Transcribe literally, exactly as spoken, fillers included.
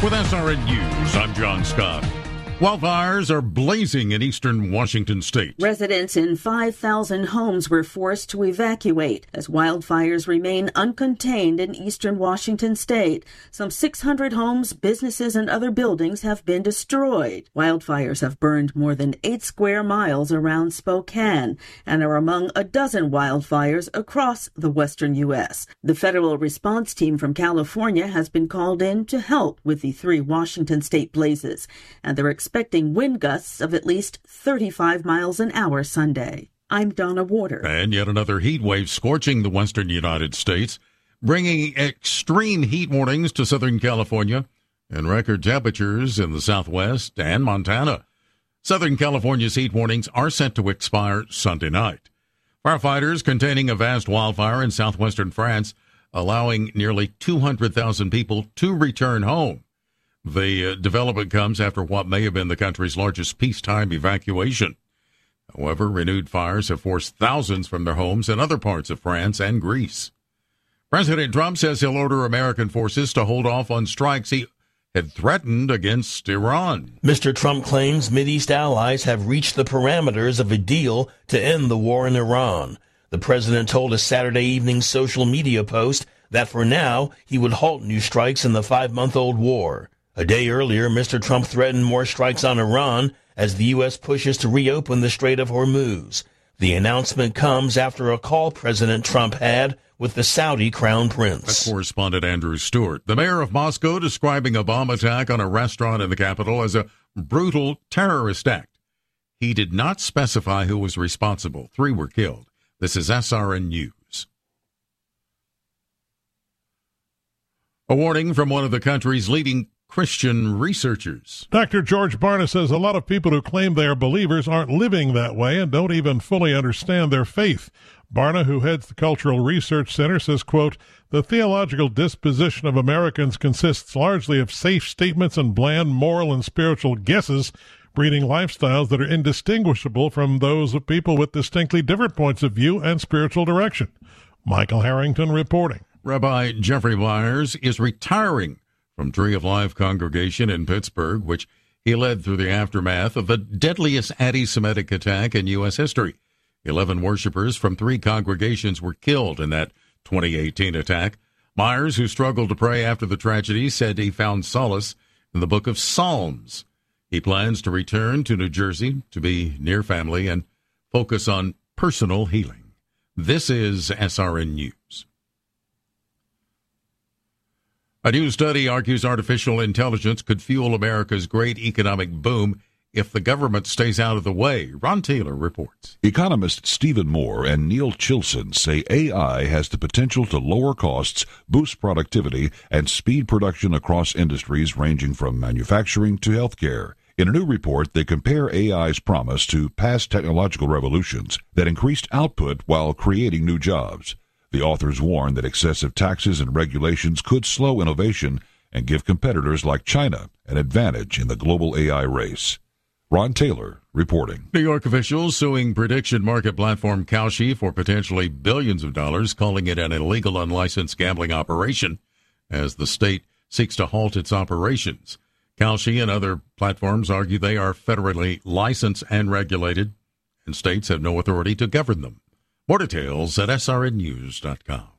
With S R N News, I'm John Scott. Wildfires are blazing in eastern Washington state. Residents in five thousand homes were forced to evacuate as wildfires remain uncontained in eastern Washington state. Some six hundred homes, businesses, and other buildings have been destroyed. Wildfires have burned more than eight square miles around Spokane and are among a dozen wildfires across the western U S. The federal response team from California has been called in to help with the three Washington state blazes, and they're expecting wind gusts of at least thirty-five miles an hour Sunday. I'm Donna Warder. And yet another heat wave scorching the western United States, bringing extreme heat warnings to Southern California and record temperatures in the Southwest and Montana. Southern California's heat warnings are set to expire Sunday night. Firefighters containing a vast wildfire in southwestern France, allowing nearly two hundred thousand people to return home. The uh, development comes after what may have been the country's largest peacetime evacuation. However, renewed fires have forced thousands from their homes in other parts of France and Greece. President Trump says he'll order American forces to hold off on strikes he had threatened against Iran. Mister Trump claims Mideast allies have reached the parameters of a deal to end the war in Iran. The president told a Saturday evening social media post that for now he would halt new strikes in the five-month-old war. A day earlier, Mister Trump threatened more strikes on Iran as the U S pushes to reopen the Strait of Hormuz. The announcement comes after a call President Trump had with the Saudi Crown Prince. That's correspondent Andrew Stewart. The mayor of Moscow describing a bomb attack on a restaurant in the capital as a brutal terrorist act. He did not specify who was responsible. Three were killed. This is S R N News. A warning from one of the country's leading Christian researchers. Doctor George Barna says a lot of people who claim they are believers aren't living that way and don't even fully understand their faith. Barna, who heads the Cultural Research Center, says, quote, the theological disposition of Americans consists largely of safe statements and bland moral and spiritual guesses, breeding lifestyles that are indistinguishable from those of people with distinctly different points of view and spiritual direction. Michael Harrington reporting. Rabbi Jeffrey Myers is retiring from Tree of Life congregation in Pittsburgh, which he led through the aftermath of the deadliest anti-Semitic attack in U S history. Eleven worshipers from three congregations were killed in that twenty eighteen attack. Myers, who struggled to pray after the tragedy, said he found solace in the book of Psalms. He plans to return to New Jersey to be near family and focus on personal healing. This is S R N News. A new study argues artificial intelligence could fuel America's great economic boom if the government stays out of the way. Ron Taylor reports. Economists Stephen Moore and Neil Chilson say A I has the potential to lower costs, boost productivity, and speed production across industries ranging from manufacturing to healthcare. In a new report, they compare A I's promise to past technological revolutions that increased output while creating new jobs. The authors warn that excessive taxes and regulations could slow innovation and give competitors like China an advantage in the global A I race. Ron Taylor reporting. New York officials suing prediction market platform Kalshi for potentially billions of dollars, calling it an illegal, unlicensed gambling operation as the state seeks to halt its operations. Kalshi and other platforms argue they are federally licensed and regulated, and states have no authority to govern them. More details at S R N news dot com.